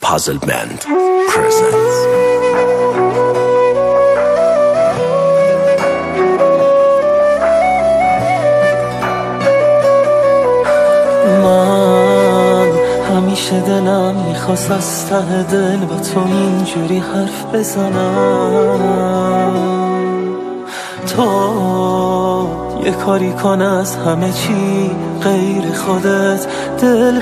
Puzzle Band presents. من همیشه دلم میخواست از ته دل با تو اینجوری حرف بزنم، تو یه کاری کن از همه چی غیر خودت دل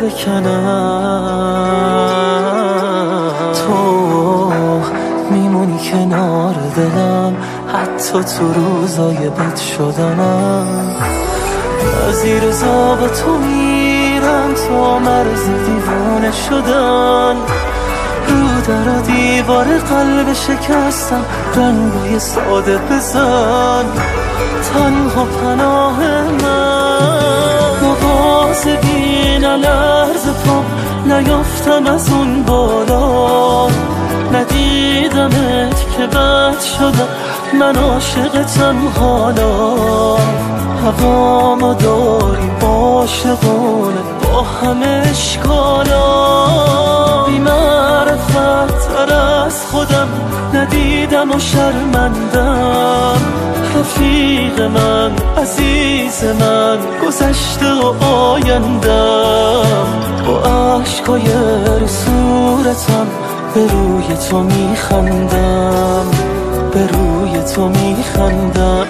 بکنم. تو میمونی کنار دلم حتی تو روزای بد شدنم. از این روزا با تو میرم تا مرز دیوانه شدن. رو در دیوار قلب شکستم رنگای ساده بزن، تنها پناه من. مواظبی نلرز پا نیافتم از اون بالا، ندیدمت که بد شدم من عاشقتم حالا. هوامو داری عاشقونه با همه اشکالا، بی معرفت تر از خودم ندیدم و شرمندم. رفیق من عزیز من گذشته و آیندم، با عشقای رو صورتم به روی تو میخندم، به روی تو میخندم.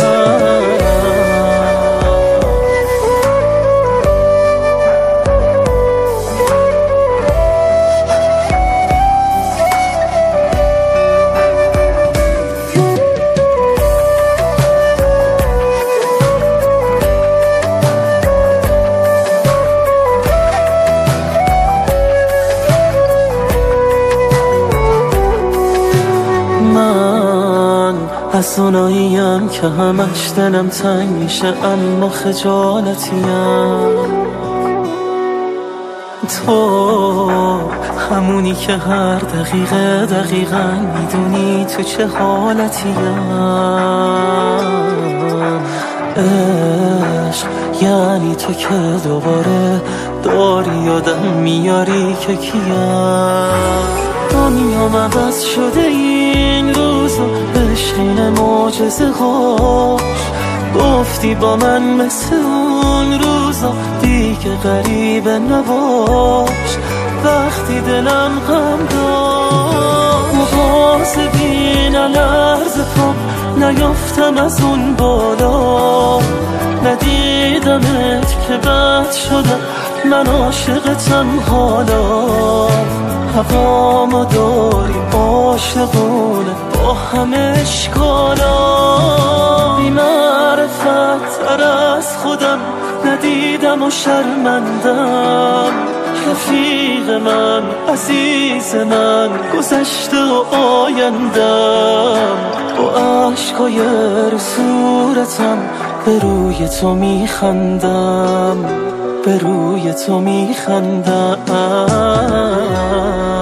از اوناییم که همش دلم تنگ میشه اما خجالتیم. تو همونی که هر دقیقه دقیقا میدونی تو چه حالتیم. عشق یعنی تو که دوباره داری یادم میاری که کیم. دنیام عوض شده این روزا بشین معجزه هاش. گفتی با من مثل اون روزا دیگه غریبه نباش. وقتی دلم غم داشت مواظبی نلرز پا نیافتم از اون بالا، ندیدمت که بد شدم من عاشقتم حالا. هوامو داری عاشقونه با همه اشکالا، بی معرفت تر از خودم ندیدم و شرمندم. رفیق من عزیز من گذشته و آیندم، با عشقای رو صورتم به روی تو میخندم، به روی تو میخندم.